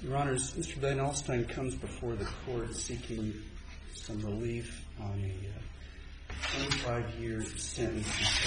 Your Honors, Mr. Van Alstyne comes before the Court seeking some relief on a 25-year sentence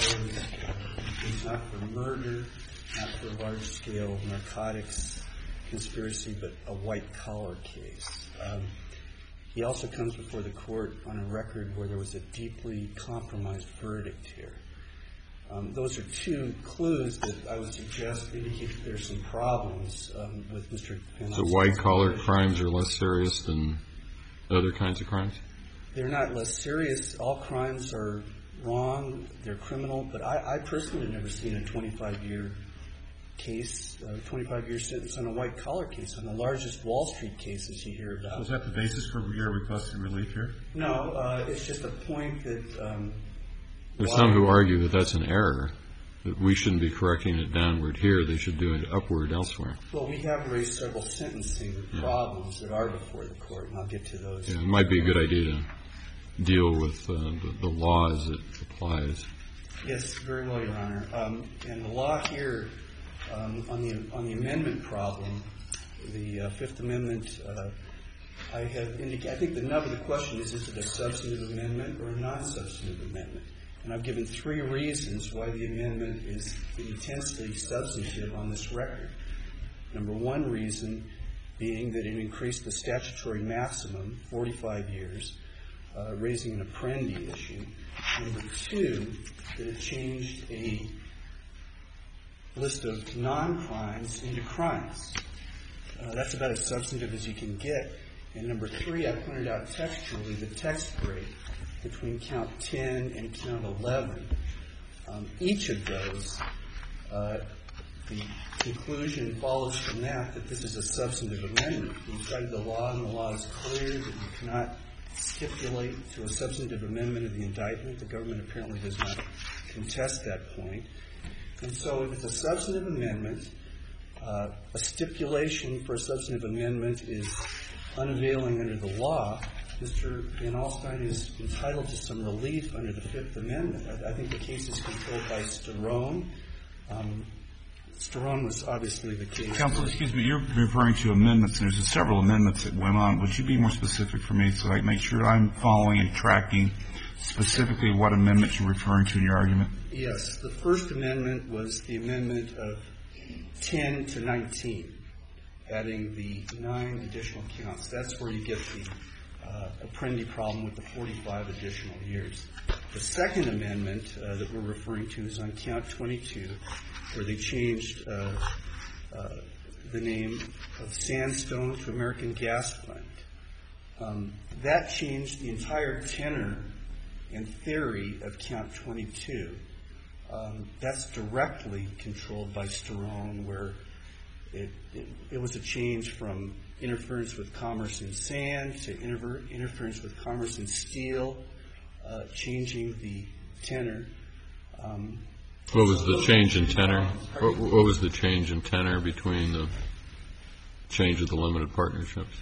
imposed not for murder, not for a large-scale narcotics conspiracy, but a white-collar case. He also comes before the Court on a record where there was a deeply compromised verdict here. Those are two clues that I would suggest indicate that there's some problems with Mr. Van Alstyne. So white-collar crimes are less serious than other kinds of crimes? They're not less serious. All crimes are wrong. They're criminal. But I personally have never seen a 25-year case, a 25-year sentence on a white-collar case, on the largest Wall Street cases you hear about. So is that the basis for your requested relief here? No. It's just a point that... There's some who argue that that's an error, that we shouldn't be correcting it downward here. They should do it upward elsewhere. Well, we have raised several sentencing problems that are before the Court, and I'll get to those. Yeah, it might be a good idea to deal with the law as it applies. Yes, very well, Your Honor. And the law here, on the amendment problem, the Fifth Amendment, I think the nub of the question is it a substantive amendment or a non-substantive amendment? And I've given three reasons why the amendment is intensely substantive on this record. Number one reason being that it increased the statutory maximum, 45 years, raising an Apprendi issue. Number two, that it changed a list of non-crimes into crimes. That's about as substantive as you can get. And number three, I pointed out textually the text break between count 10 and count 11. Each of those, the conclusion follows from that this is a substantive amendment. We cited the law, and the law is clear that you cannot stipulate to a substantive amendment of the indictment. The government apparently does not contest that point. And so if it's a substantive amendment, a stipulation for a substantive amendment is unavailing under the law. Mr. Van Alstyne is entitled to some relief under the Fifth Amendment. I think the case is controlled by Sterone. Sterone was obviously the case. Counsel, excuse me, you're referring to amendments, and there's several amendments that went on. Would you be more specific for me so I can make sure I'm following and tracking specifically what amendments you're referring to in your argument? Yes. The First Amendment was the amendment of 10 to 19, adding the 9 additional counts. That's where you get the Apprendi problem with the 45 additional years. The Second Amendment that we're referring to is on count 22, where they changed the name of Sandstone to American Gas Plant. That changed the entire tenor and theory of count 22. That's directly controlled by Sterone, where it was a change from interference with commerce in sand to interference with commerce in steel, changing the tenor. What was the change in tenor? What was the change in tenor between the change of the limited partnerships?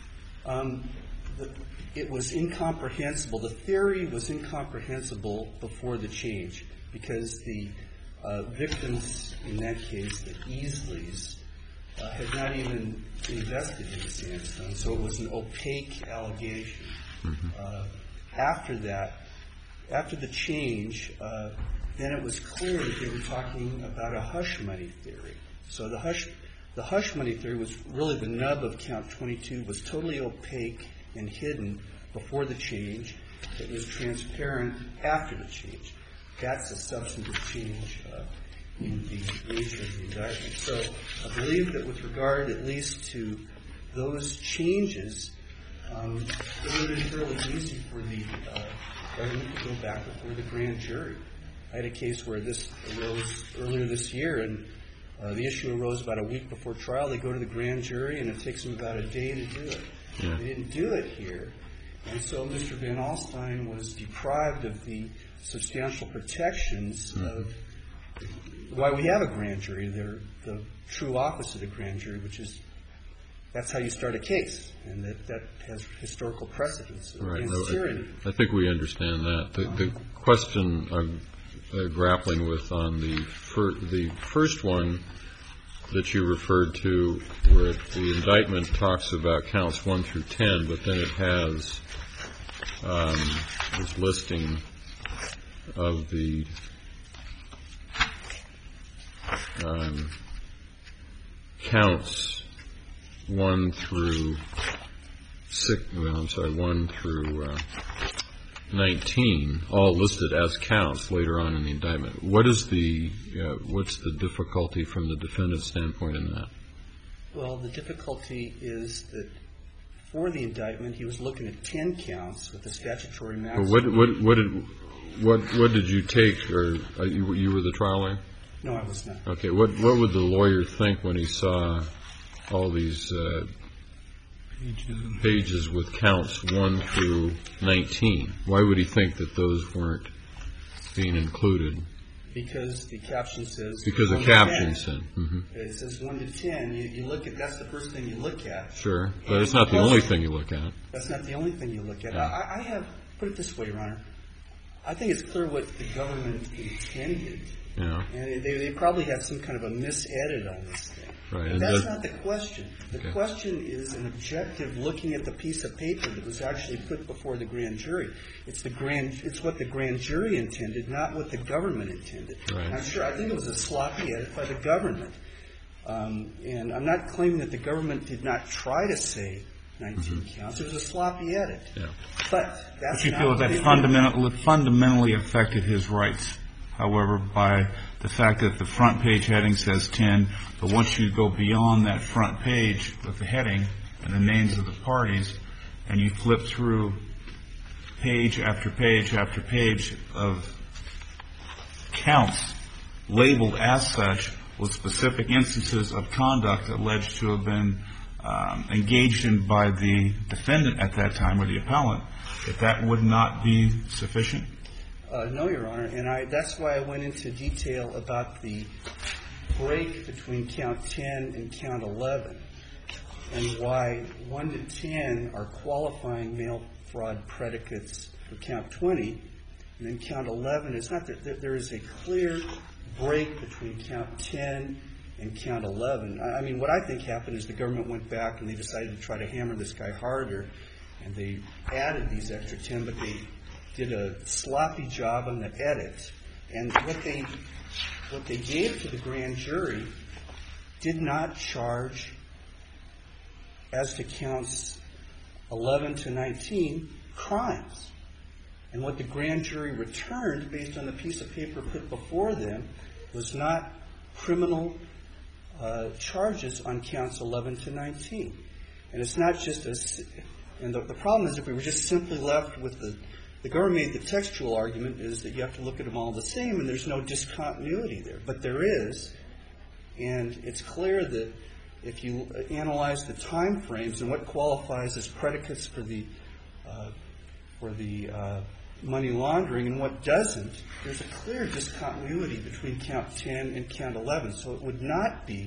It was incomprehensible. The theory was incomprehensible before the change because the victims in that case, the Easleys, had not even investigated Sandstone, so it was an opaque allegation. After that, after the change, then it was clear that they were talking about a hush money theory. So the hush money theory was really the nub of count 22, was totally opaque and hidden before the change. It was transparent after the change. That's a substantive change in the nature of the indictment. So I believe that with regard at least to those changes, it would have been fairly easy for the government to go back before the grand jury. I had a case where this arose earlier this year, and the issue arose about a week before trial. They go to the grand jury, and it takes them about a day to do it. Yeah. They didn't do it here. And so Mr. Van Alstyne was deprived of the substantial protections of why we have a grand jury. They're the true opposite of grand jury, which is that's how you start a case, and that has historical precedence against tyranny. I think we understand that. The question I'm grappling with on the first one that you referred to, where the indictment talks about counts 1 through 10, but then it has this listing of the counts 1 through 19, all listed as counts later on in the indictment. What's the difficulty from the defendant's standpoint in that? Well, the difficulty is that for the indictment, he was looking at 10 counts with the statutory maximum. What did you take, or you were the trial lawyer? No, I was not. Okay. What would the lawyer think when he saw all these pages with counts 1 through 19? Why would he think that those weren't being included? Because the caption says... Because the caption said... It says 1 to 10. You look at... That's the first thing you look at. Sure. But it's not the only thing you look at. That's not the only thing you look at. Yeah. I have... Put it this way, Your Honor. I think it's clear what the government intended. Yeah. And they probably had some kind of a misedit on this thing. Right. But that's not the question. The question is an objective looking at the piece of paper that was actually put before the grand jury. It's what the grand jury intended, not what the government intended. Right. And I'm sure, I think it was a sloppy edit by the government. And I'm not claiming that the government did not try to say 19 counts. It was a sloppy edit. Yeah. But that's you not... feel that fundamentally affected his rights, however, by the fact that the front page heading says 10, but once you go beyond that front page with the heading and the names of the parties, and you flip through page after page after page of counts labeled as such with specific instances of conduct alleged to have been engaged in by the defendant at that time, or the appellant, that would not be sufficient? No, Your Honor, and that's why I went into detail about the break between count 10 and count 11, and why 1 to 10 are qualifying mail fraud predicates for count 20, and then count 11 is not. There is a clear break between count 10 and count 11. I mean, what I think happened is the government went back and they decided to try to hammer this guy harder, and they added these extra 10, but they did a sloppy job on the edit. And what they gave to the grand jury did not charge, as to counts 11 to 19, crimes. And what the grand jury returned, based on the piece of paper put before them, was not criminal charges on counts 11 to 19. And it's not just and the problem is, if we were just simply left with the government made the textual argument is that you have to look at them all the same, and there's no discontinuity there. But there is, and it's clear that if you analyze the time frames and what qualifies as predicates for the money laundering and what doesn't, there's a clear discontinuity between count 10 and count 11. So it would not be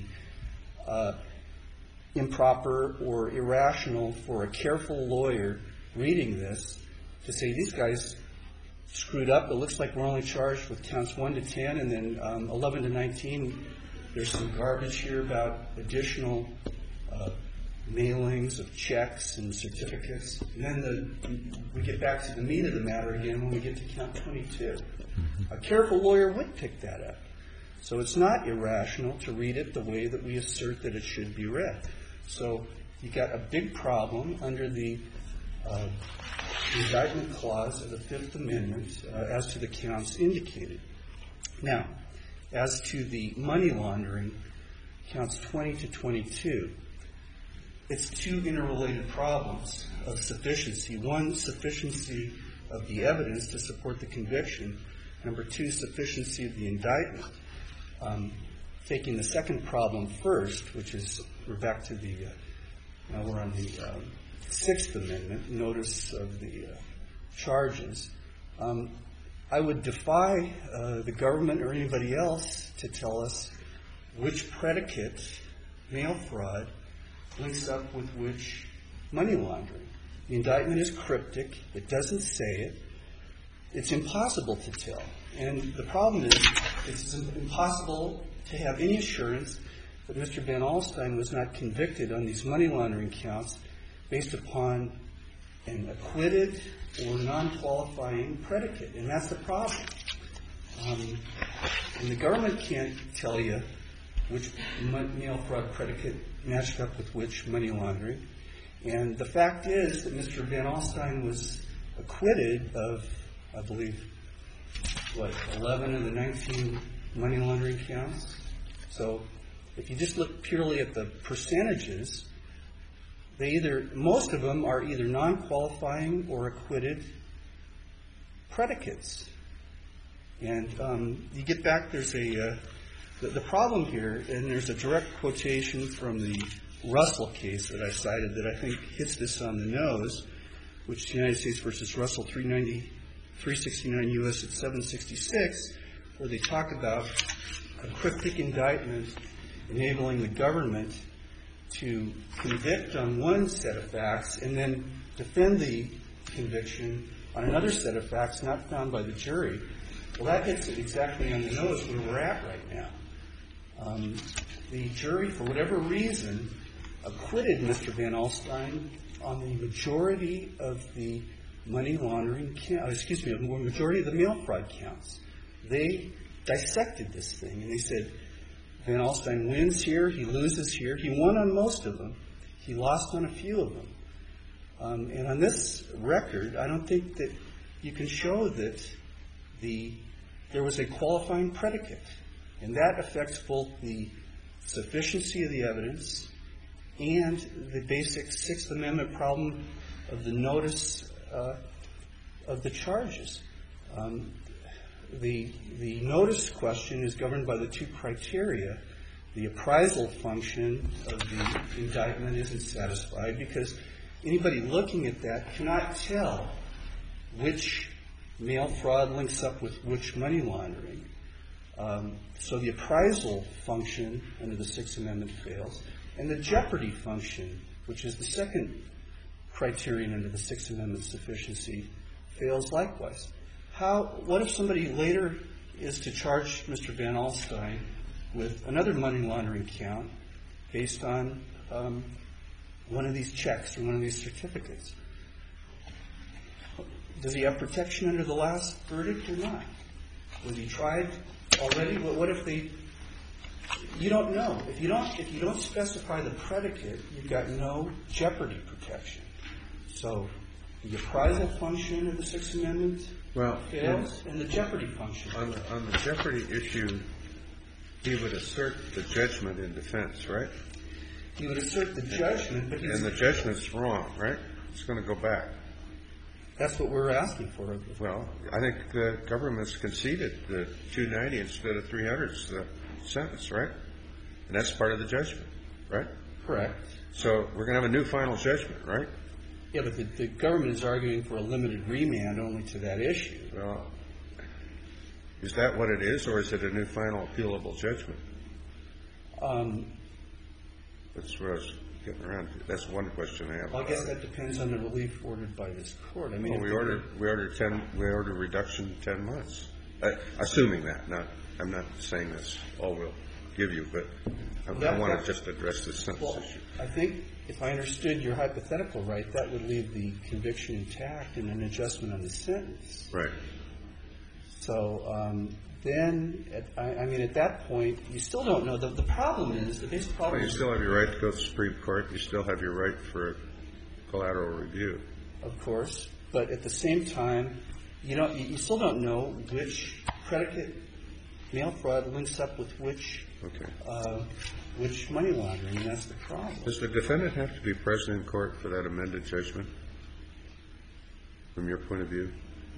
improper or irrational for a careful lawyer reading this to say, these guys screwed up. It looks like we're only charged with counts 1 to 10, and then 11 to 19, there's some garbage here about additional mailings of checks and certificates. And then we get back to the meat of the matter again when we get to count 22. A careful lawyer would pick that up. So it's not irrational to read it the way that we assert that it should be read. So you got a big problem under the indictment clause of the Fifth Amendment as to the counts indicated. Now, as to the money laundering, counts 20 to 22, it's two interrelated problems of sufficiency. One, sufficiency of the evidence to support the conviction. Number two, sufficiency of the indictment. Taking the second problem first, which is, we're back to now we're on the Sixth Amendment, notice of the charges. I would defy the government or anybody else to tell us which predicate, mail fraud, links up with which money laundering. The indictment is cryptic. It doesn't say it. It's impossible to tell. And the problem is, it's impossible to have any assurance that Mr. Van Alstyne was not convicted on these money laundering counts based upon an acquitted or non-qualifying predicate, and that's the problem. And the government can't tell you which mail fraud predicate matched up with which money laundering. And the fact is that Mr. Van Alstyne was acquitted of, I believe, 11 of the 19 money laundering counts. So if you just look purely at the percentages, most of them are either non-qualifying or acquitted predicates. And you get back, there's the problem here, and there's a direct quotation from the Russell case that I cited that I think hits this on the nose, which is United States versus Russell 369 U.S. at 766, where they talk about a cryptic indictment enabling the government to convict on one set of facts and then defend the conviction on another set of facts not found by the jury. Well, that hits it exactly on the nose where we're at right now. The jury, for whatever reason, acquitted Mr. Van Alstyne on the majority of the money laundering majority of the mail fraud counts. They dissected this thing, and they said, Van Alstyne wins here, he loses here. He won on most of them. He lost on a few of them. And on this record, I don't think that you can show that there was a qualifying predicate. And that affects both the sufficiency of the evidence and the basic Sixth Amendment problem of the notice of the charges. The notice question is governed by the two criteria. The appraisal function of the indictment isn't satisfied because anybody looking at that cannot tell which mail fraud links up with which money laundering. So the appraisal function under the Sixth Amendment fails. And the jeopardy function, which is the second criterion under the Sixth Amendment sufficiency, fails likewise. What if somebody later is to charge Mr. Van Alstyne with another money laundering count based on one of these checks or one of these certificates? Does he have protection under the last verdict or not? Was he tried already? What if you don't know. If you don't specify the predicate, you've got no jeopardy protection. So the appraisal function of the Sixth Amendment fails, and the jeopardy function. On the jeopardy issue, he would assert the judgment in defense, right? He would assert the judgment, but and the judgment's wrong, right? It's going to go back. That's what we're asking for. Well, I think the government's conceded the 290 instead of 300 is the sentence, right? And that's part of the judgment, right? Correct. So we're going to have a new final judgment, right? Yeah, but the government is arguing for a limited remand only to that issue. Well, is that what it is, or is it a new final appealable judgment? That's what I was getting around to. That's one question I have. Well, I guess that depends on the relief ordered by this court. I mean, well, we ordered reduction 10 months. Assuming that. I'm not saying that's all we'll give you, but I want to just address this sentence issue. I think if I understood your hypothetical right, that would leave the conviction intact and an adjustment on the sentence. Right. So then, at that point, you still don't know. The problem is, the basic problem is... You still have your right to go to the Supreme Court. You still have your right for collateral review. Of course. But at the same time, you still don't know which predicate mail fraud links up with which money laundering. And that's the problem. Does the defendant have to be present in court for that amended judgment, from your point of view?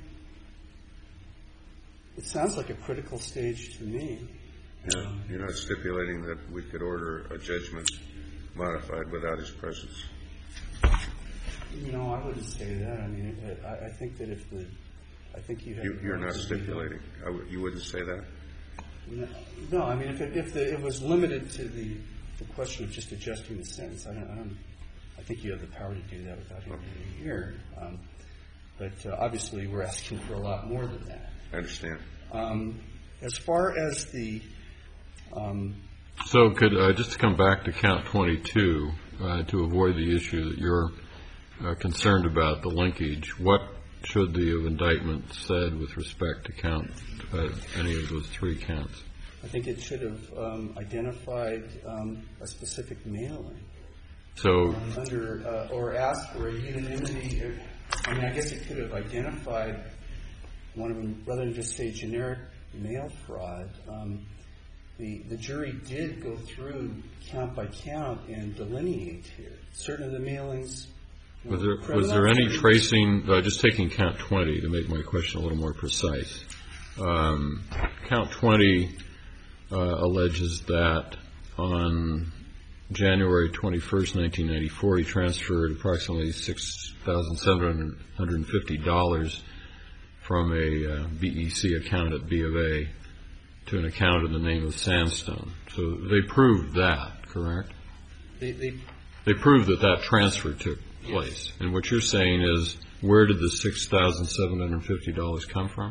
It sounds like a critical stage to me. Yeah. You're not stipulating that we could order a judgment modified without his presence? No, I wouldn't say that. I mean, I think that I think you have... You're not stipulating. You wouldn't say that? No, I mean, if it was limited to the question of just adjusting the sentence, I think you have the power to do that without him being here. But obviously, we're asking for a lot more than that. I understand. As far as the So could, just to come back to count 22, to avoid the issue that you're concerned about, the linkage, what should the indictment said with respect to count any of those three counts? I think it should have identified a specific mailing. So Or asked for a unanimity. I mean, I guess it could have identified one of them, rather than just say generic mail fraud. The jury did go through count by count and delineate here. Certain of the mailings. Was there any tracing, just taking count 20 to make my question a little more precise? Count 20 alleges that on January 21st, 1994, he transferred approximately $6,750 from a BEC account at B of A to an account in the name of Sandstone. So they proved that, correct? They proved that transfer took place. Yes. And what you're saying is, where did the $6,750 come from?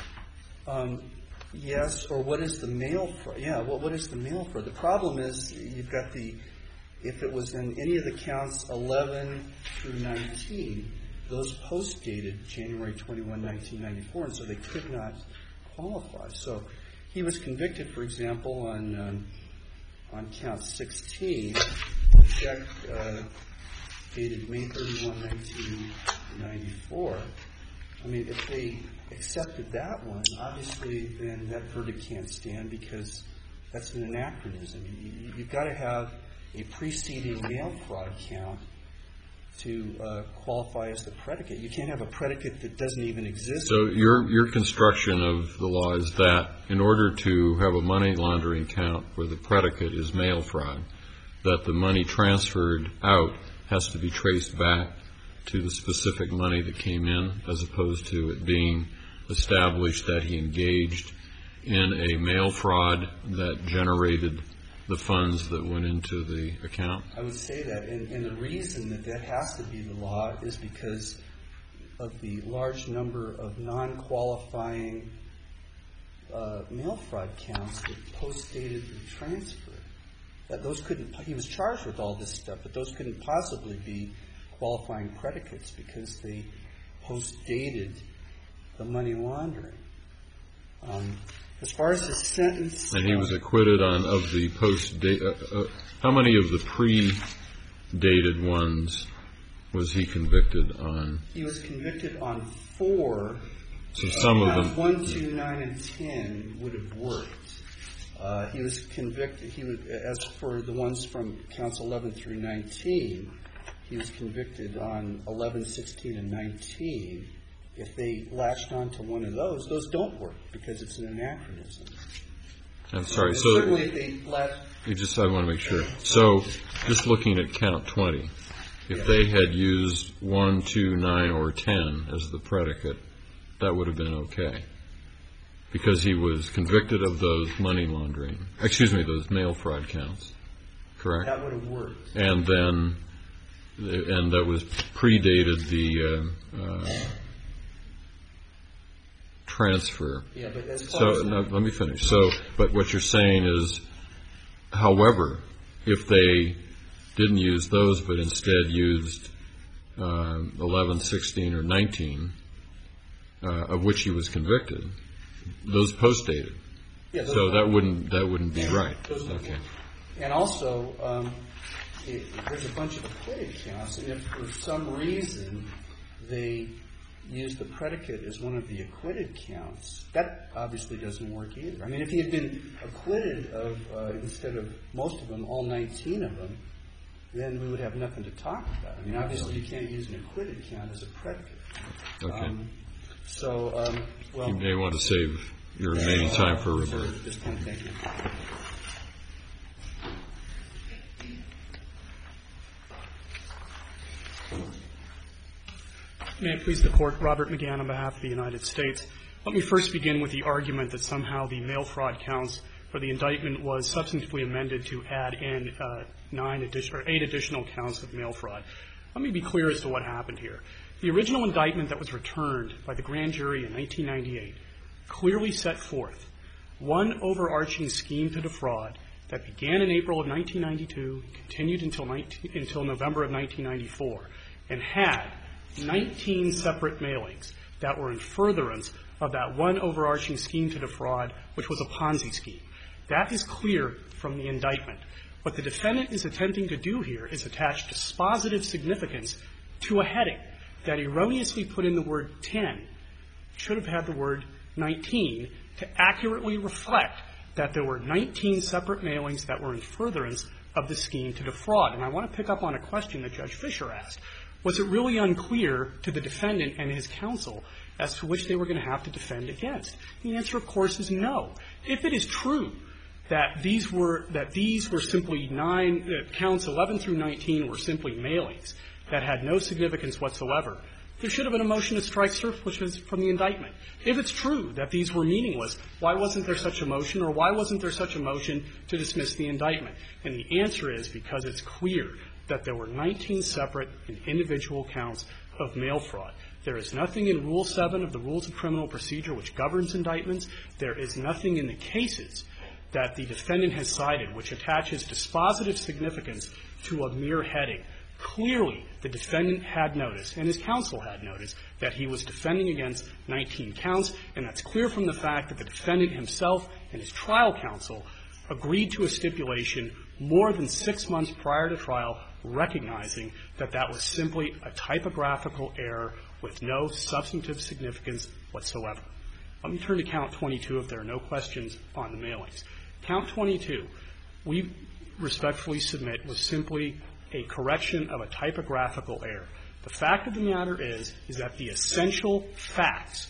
Yes, or what is the mail for? Yeah, what is the mail for? The problem is you've got if it was in any of the counts 11 through 19, those post-dated January 21, 1994, and so they could not qualify. So he was convicted, for example, on count 16, a check dated May 31, 1994. I mean, if they accepted that one, obviously then that verdict can't stand because that's an anachronism. You've got to have a preceding mail fraud count to qualify as the predicate. You can't have a predicate that doesn't even exist. So your construction of the law is that in order to have a money laundering count where the predicate is mail fraud, that the money transferred out has to be traced back to the specific money that came in, as opposed to it being established that he engaged in a mail fraud that generated the funds that went into the account? I would say that, and the reason that has to be the law is because of the large number of non-qualifying mail fraud counts that post-dated the transfer. He was charged with all this stuff, but those couldn't possibly be qualifying predicates because they post-dated the money laundering. As far as the sentence... And he was acquitted of the post-date... how many of the pre-dated ones was he convicted on? He was convicted on 4. So some of them... 1, 2, 9, and 10 would have worked. He was convicted... as for the ones from counts 11 through 19, he was convicted on 11, 16, and 19. If they latched onto one of those don't work because it's an anachronism. I'm sorry. So certainly if they latched... I want to make sure. So just looking at count 20, if they had used 1, 2, 9, or 10 as the predicate, that would have been okay. Because he was convicted of those money laundering, those mail fraud counts. Correct? That would have worked. And then, and that was predated the transfer. Yeah, but let me finish. But what you're saying is, however, if they didn't use those but instead used 11, 16, or 19, of which he was convicted, those post-dated. Yeah, so that wouldn't be right. Okay. And also, there's a bunch of acquitted counts, and if for some reason they use the predicate as one of the acquitted counts, that obviously doesn't work either. I mean, if he had been acquitted of, instead of most of them, all 19 of them, then we would have nothing to talk about. I mean, obviously you can't use an acquitted count as a predicate. Okay. Well... You may want to save your remaining time for rebuttal. Thank you. May it please the Court, Robert McGann on behalf of the United States. Let me first begin with the argument that somehow the mail fraud counts for the indictment was substantively amended to add in 8 additional counts of mail fraud. Let me be clear as to what happened here. The original indictment that was returned by the grand jury in 1998 clearly set forth one overarching scheme to defraud that began in April of 1992, continued until November of 1994, and had 19 separate mailings that were in furtherance of that one overarching scheme to defraud, which was a Ponzi scheme. That is clear from the indictment. What the defendant is attempting to do here is attach dispositive significance to a heading that erroneously put in the word 10, should have had the word 19, to accurately reflect that there were 19 separate mailings that were in furtherance of the scheme to defraud. And I want to pick up on a question that Judge Fischer asked. Was it really unclear to the defendant and his counsel as to which they were going to have to defend against? The answer, of course, is no. If it is true that these were simply counts 11 through 19 were simply mailings that had no significance whatsoever, there should have been a motion to strike surpluses from the indictment. If it's true that these were meaningless, why wasn't there such a motion, or why wasn't there such a motion to dismiss the indictment? And the answer is because it's clear that there were 19 separate and individual counts of mail fraud. There is nothing in Rule 7 of the Rules of Criminal Procedure which governs indictments. There is nothing in the cases that the defendant has cited which attaches dispositive significance to a mere heading. Clearly, the defendant had noticed, and his counsel had noticed, that he was defending against 19 counts, and that's clear from the fact that the defendant himself and his trial counsel agreed to a stipulation more than 6 months prior to trial, recognizing that that was simply a typographical error with no substantive significance whatsoever. Let me turn to Count 22 if there are no questions on the mailings. Count 22, we respectfully submit, was simply a correction of a typographical error. The fact of the matter is that the essential facts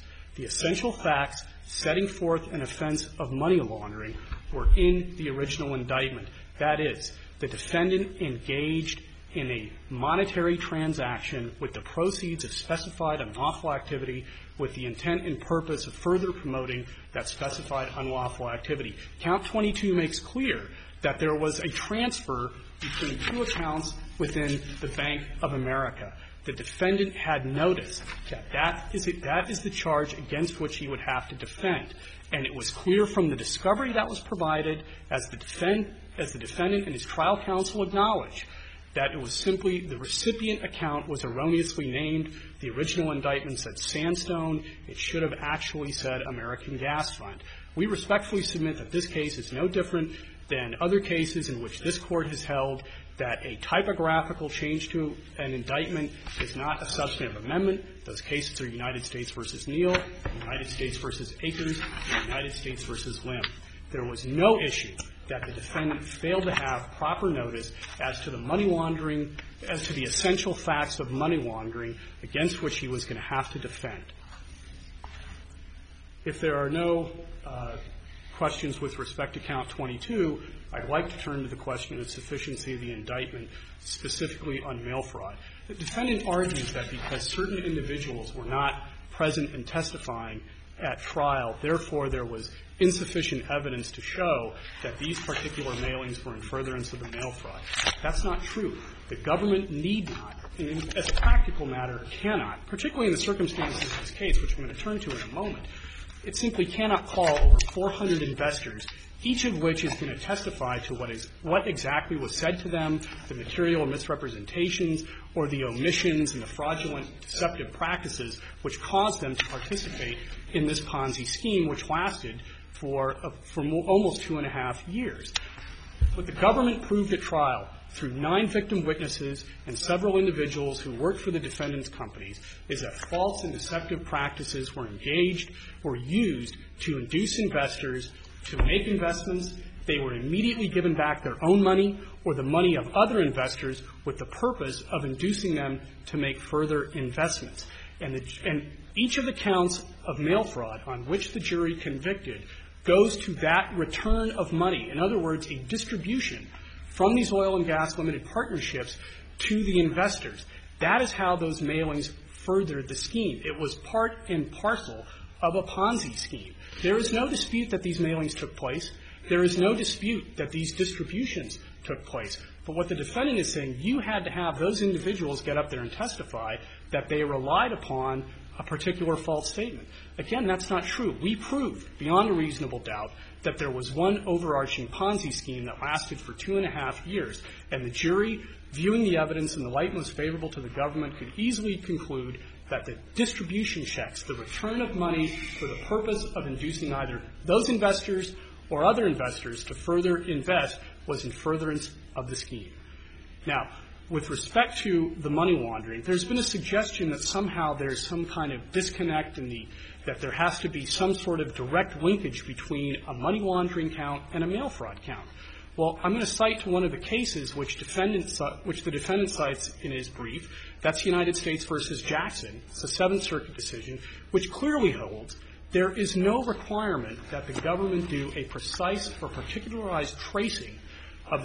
setting forth an offense of money laundering were in the original indictment. That is, the defendant engaged in a monetary transaction with the proceeds of specified unlawful activity with the intent and purpose of further promoting that specified unlawful activity. Count 22 makes clear that there was a transfer between two accounts within the Bank of America. The defendant had noticed that that is the charge against which he would have to defend. And it was clear from the discovery that was provided, as the defendant and his trial counsel acknowledged, that it was simply the recipient account was erroneously named. The original indictment said Sandstone. It should have actually said American Gas Fund. We respectfully submit that this case is no different than other cases in which this Court has held that a typographical change to an indictment is not a substantive amendment. Those cases are United States v. Neal, United States v. Akers, and United States v. Lim. There was no issue that the defendant failed to have proper notice as to the money laundering, as to the essential facts of money laundering against which he was going to have to defend. If there are no questions with respect to Count 22, I'd like to turn to the question of sufficiency of the indictment, specifically on mail fraud. The defendant argues that because certain individuals were not present and testifying at trial, therefore there was insufficient evidence to show that these particular mailings were in furtherance of the mail fraud. That's not true. The government need not, and as a practical matter, cannot, particularly in the circumstances of this case, which I'm going to turn to in a moment, it simply cannot call over 400 investors, each of which is going to testify to what exactly was said to them, the material misrepresentations, or the omissions and the fraudulent, deceptive practices which caused them to participate in this Ponzi scheme, which lasted for almost 2.5 years. What the government proved at trial through 9 victim witnesses and several individuals who worked for the defendant's companies is that false and deceptive practices were used to induce investors to make investments. They were immediately given back their own money or the money of other investors with the purpose of inducing them to make further investments. And each of the counts of mail fraud on which the jury convicted goes to that return of money. In other words, a distribution from these oil and gas limited partnerships to the investors. That is how those mailings furthered the scheme. It was part and parcel of a Ponzi scheme. There is no dispute that these mailings took place. There is no dispute that these distributions took place. But what the defendant is saying, you had to have those individuals get up there and testify that they relied upon a particular false statement. Again, that's not true. We proved beyond a reasonable doubt that there was one overarching Ponzi scheme that lasted for 2.5 years, and the jury, viewing the evidence in the light most favorable to the government, could easily conclude that the distribution checks, the return of money for the purpose of inducing either those investors or other investors to further invest, was in furtherance of the scheme. Now, with respect to the money laundering, there's been a suggestion that somehow there's some kind of disconnect that there has to be some sort of direct linkage between a money laundering count and a mail fraud count. Well, I'm going to cite to one of the cases which the defendant cites in his brief. That's United States versus Jackson. It's a Seventh Circuit decision, which clearly holds there is no requirement that the government do a precise or particularized tracing of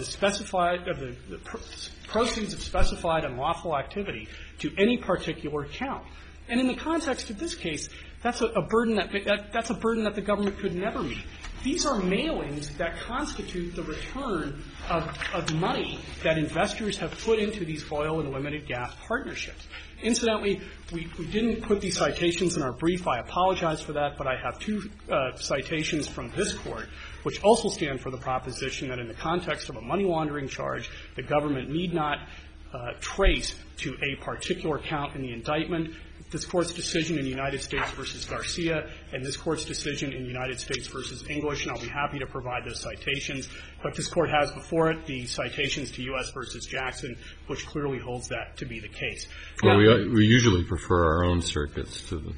the proceeds of specified unlawful activity to any particular account. And in the context of this case, that's a burden that the government could never meet. These are mailings that constitute the return of money that investors have put into these oil and limited gas partnerships. Incidentally, we didn't put these citations in our brief. I apologize for that, but I have two citations from this Court which also stand for the proposition that in the context of a money laundering charge, the government need not trace to a particular count in the indictment. This Court's decision in United States versus Garcia and this Court's decision in United States versus English, and I'll be happy to provide those citations. But this Court has before it the citations to U.S. versus Jackson, which clearly holds that to be the case. Well, we usually prefer our own circuits to the...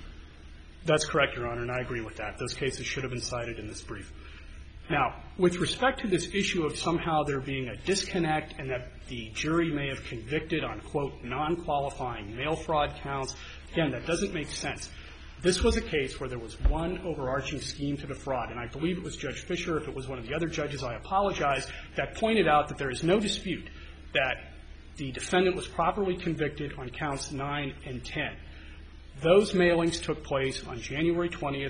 That's correct, Your Honor, and I agree with that. Those cases should have been cited in this brief. Now, with respect to this issue of somehow there being a disconnect and that the jury may have convicted on, quote, non-qualifying mail fraud counts, again, that doesn't make sense. This was a case where there was one overarching scheme to defraud, and I believe it was Judge Fischer, if it was one of the other judges, I apologize, that pointed out that there is no dispute that the defendant was properly convicted on counts 9 and 10. Those mailings took place on January 20th,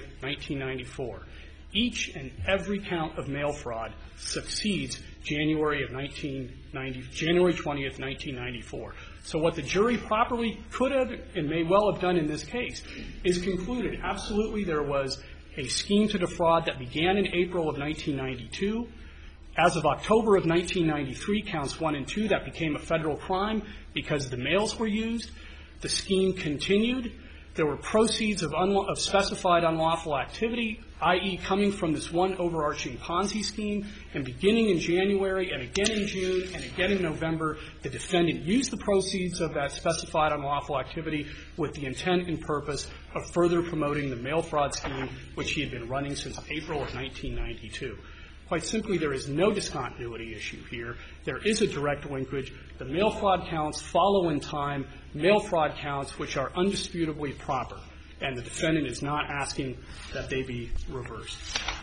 1994. Each and every count of mail fraud succeeds January 20th, 1994. So what the jury properly could have and may well have done in this case is concluded absolutely there was a scheme to defraud that began in April of 1992. As of October of 1993, counts 1 and 2, that became a federal crime because the mails were used. The scheme continued. There were proceeds of specified unlawful activity, i.e. coming from this one overarching Ponzi scheme, and beginning in January and again in June and again in November, the defendant used the proceeds of that specified unlawful activity with the intent and purpose of further promoting the mail fraud scheme, which he had been running since April of 1992. Quite simply, there is no discontinuity issue here. There is a direct linkage. The mail fraud counts follow in time mail fraud counts which are undisputably proper, and the defendant is not asking that they be reversed.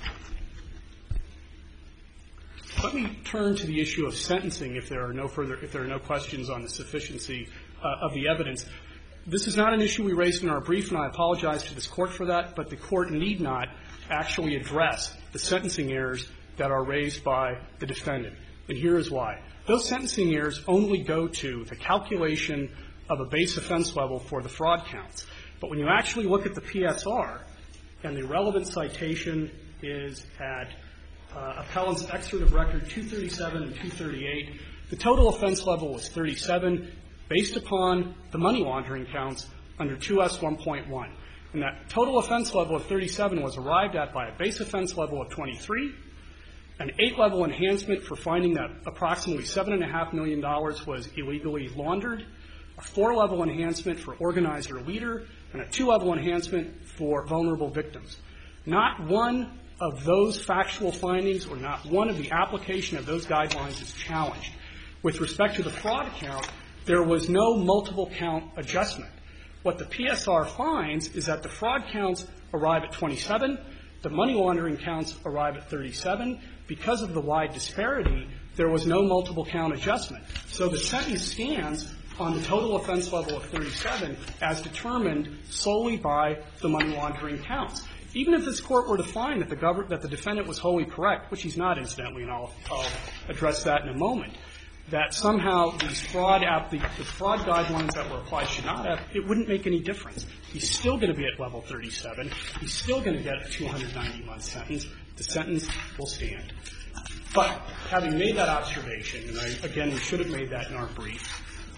Let me turn to the issue of sentencing if there are no questions on the sufficiency of the evidence. This is not an issue we raised in our brief, and I apologize to this Court for that, but the Court need not actually address the sentencing errors that are raised by the defendant. And here is why. Those sentencing errors only go to the calculation of a base offense level for the fraud counts. But when you actually look at the PSR, and the relevant citation is at Appellant's Excerpt of Record 237 and 238, the total offense level was 37 based upon the money laundering counts under 2S 1.1. And that total offense level of 37 was arrived at by a base offense level of 23, an 8-level enhancement for finding that approximately $7.5 million was illegally laundered, a 4-level enhancement for organizer leader, and a 2-level enhancement for vulnerable victims. Not one of those factual findings or not one of the application of those guidelines is challenged. With respect to the fraud count, there was no multiple count adjustment. What the PSR finds is that the fraud counts arrive at 27, the money laundering counts arrive at 37. Because of the wide disparity, there was no multiple count adjustment. So the sentence stands on the total offense level of 37 as determined solely by the money laundering counts. Even if this Court were to find that the defendant was wholly correct, which he's not, incidentally, and I'll address that in a moment, that somehow these the fraud guidelines that were applied should not have, it wouldn't make any difference. He's still going to be at level 37. He's still going to get a 290-month sentence. The sentence will stand. But having made that observation, and again, we should have made that in our brief,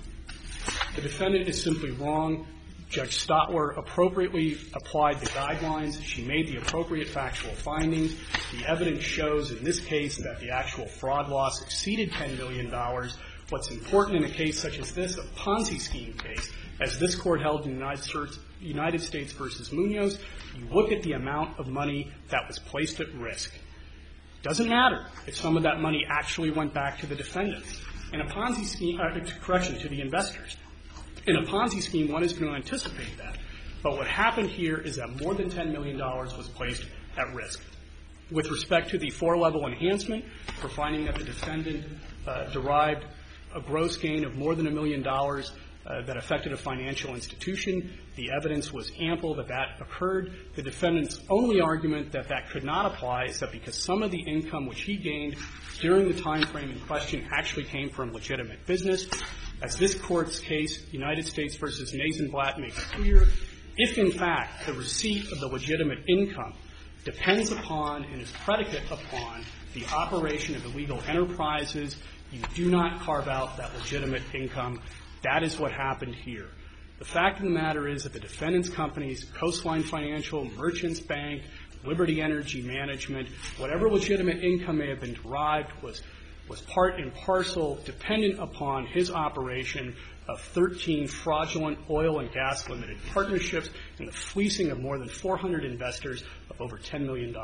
the defendant is simply wrong. Judge Stotler appropriately applied the guidelines. She made the appropriate factual findings. The evidence shows in this case that the actual fraud loss exceeded $10 million. What's important in a case such as this, a Ponzi scheme case, as this Court held in the United States versus Munoz, you look at the amount of money that was placed at risk. Doesn't matter if some of that money actually went back to the defendants. In a Ponzi scheme, to the investors. In a Ponzi scheme, one is going to anticipate that. But what happened here is that more than $10 million was placed at risk. With respect to the 4-level enhancement, for finding that the defendant derived a gross gain of more than $1 million that affected a financial institution, the evidence was ample that that occurred. The defendant's only argument that that could not apply is that because some of the income which he gained during the time frame in question actually came from legitimate business. As this Court's case, United States versus Nasenblatt, makes clear, if in fact the receipt of the legitimate income depends upon and is predicate upon the operation of illegal enterprises, you do not carve out that legitimate income. That is what happened here. The fact of the matter is that the defendant's companies, Coastline Financial, Merchants Bank, Liberty Energy Management, whatever legitimate income may have been derived was part and parcel dependent upon his operation of 13 fraudulent oil and gas limited partnerships and the fleecing of more than 400 investors of over $10 million.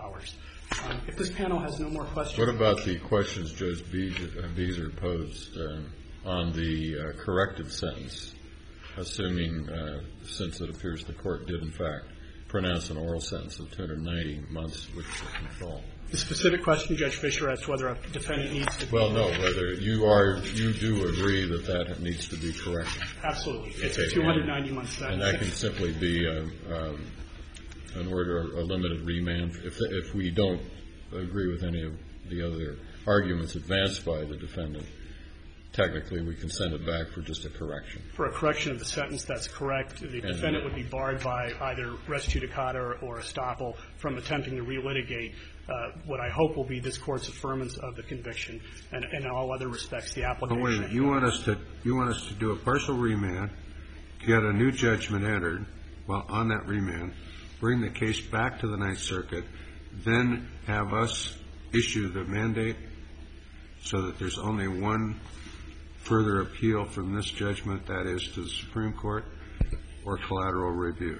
If this panel has no more questions. What about the questions Judge Beezer posed on the corrected sentence, assuming, since it appears the Court did, in fact, pronounce an oral sentence of 290 months with control? The specific question, Judge Fischer, as to whether a defendant needs to be. Well, no, whether you do agree that that needs to be corrected. Absolutely. It's a 290-month sentence. And that can simply be an order, a limited remand. If we don't agree with any of the other arguments advanced by the defendant, technically we can send it back for just a correction. For a correction of the sentence, that's correct. The defendant would be barred by either res judicata or estoppel from attempting to relitigate what I hope will be this Court's affirmance of the conviction and in all other respects the application. But wait a minute. You want us to do a partial remand, get a new judgment entered, well, on that remand, bring the case back to the Ninth Circuit, then have us issue the mandate so that there's only one further appeal from this judgment, that is to the Supreme Court, or collateral review.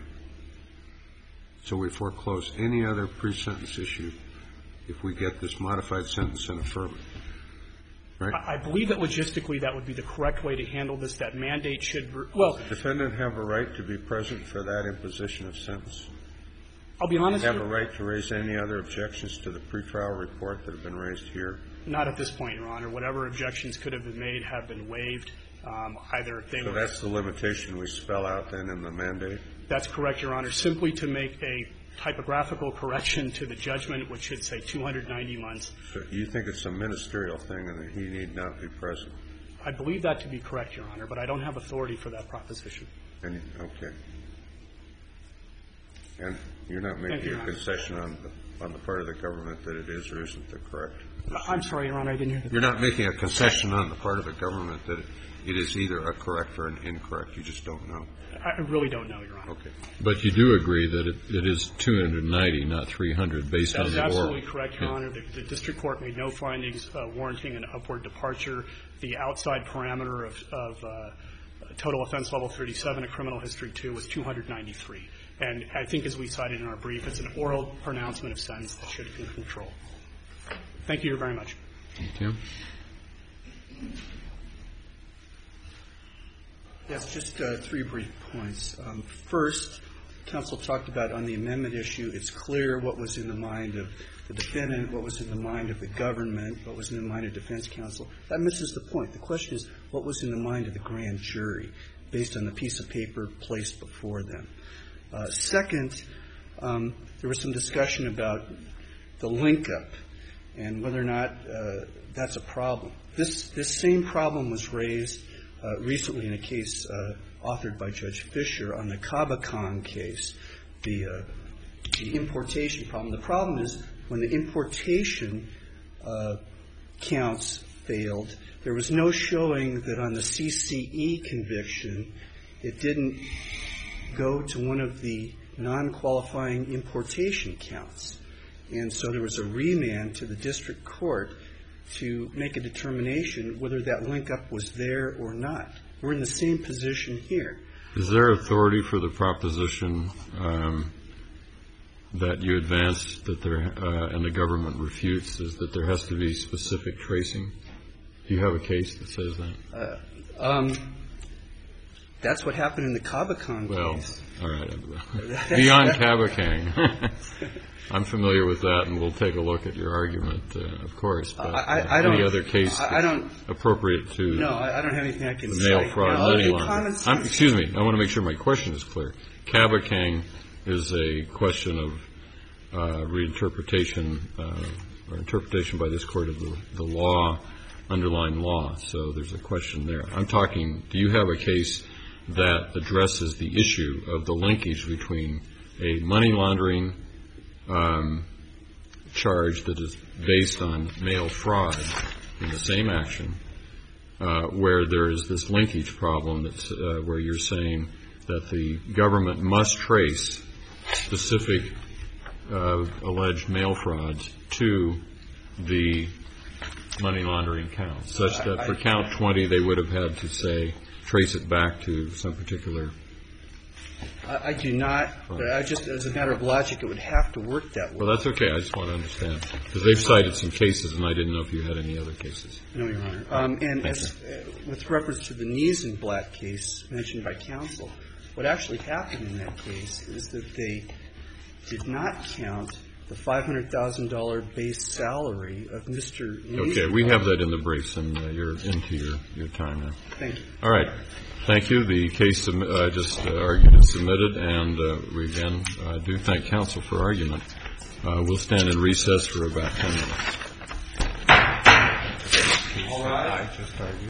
So we foreclose any other pre-sentence issue if we get this modified sentence and affirm it. Right? I believe that logistically that would be the correct way to handle this. That mandate should – well, does the defendant have a right to be present for that imposition of sentence? I'll be honest. Does he have a right to raise any other objections to the pretrial report that have been raised here? Not at this point, Your Honor. Whatever objections could have been made have been waived. Either they were – So that's the limitation we spell out then in the mandate? That's correct, Your Honor. Simply to make a typographical correction to the judgment, which should say 290 months. So you think it's a ministerial thing and that he need not be present? I believe that to be correct, Your Honor, but I don't have authority for that proposition. Okay. And you're not making a concession on the part of the government that it is or isn't the correct? I'm sorry, Your Honor, I didn't hear that. You're not making a concession on the part of the government that it is either a correct or an incorrect. You just don't know. I really don't know, Your Honor. Okay. But you do agree that it is 290, not 300, based on the oral. That is absolutely correct, Your Honor. The district court made no findings warranting an upward departure. The outside parameter of total offense level 37 of criminal history 2 was 293. And I think as we cited in our brief, it's an oral pronouncement of sentence that should be in control. Thank you very much. Thank you. Yes, just 3 brief points. First, counsel talked about on the amendment issue, it's clear what was in the mind of the defendant, what was in the mind of the government, what was in the mind of defense counsel. That misses the point. The question is what was in the mind of the grand jury based on the piece of paper placed before them. Second, there was some discussion about the link-up. and whether or not that's a problem. This same problem was raised recently in a case authored by Judge Fisher on the Kabakong case, the importation problem. The problem is when the importation counts failed, there was no showing that on the CCE conviction it didn't go to one of the non-qualifying importation counts. And so there was a remand to the district court to make a determination whether that link-up was there or not. We're in the same position here. Is there authority for the proposition that you advanced that there, and the government refutes, is that there has to be specific tracing? Do you have a case that says that? That's what happened in the Kabakong case. Well, all right. Beyond Kabakong. I'm familiar with that, and we'll take a look at your argument, of course. But any other case appropriate to No, I don't have anything I can the mail fraud money laundering. Excuse me. I want to make sure my question is clear. Kabakong is a question of reinterpretation or interpretation by this court of the law, underlying law. So there's a question there. I'm talking, do you have a case that addresses the issue of the linkage between a money laundering charge that is based on mail fraud in the same action, where there is this linkage problem that's where you're saying that the government must trace specific alleged mail frauds to the money laundering count, such that for count 20 they would have had to say, trace it back to some particular. I do not. I just, as a matter of logic, it would have to work that way. Well, that's okay. I just want to understand. Because they've cited some cases, and I didn't know if you had any other cases. No, Your Honor. And with reference to the Niesenblatt case mentioned by counsel, what actually happened in that case is that they did not count the $500,000 base salary of Mr. Niesenblatt. Okay. We have that in the briefs, and you're into your time now. Thank you. All right. Thank you. The case just argued is submitted, and we again do thank counsel for argument. We'll stand in recess for about 10 minutes. All right.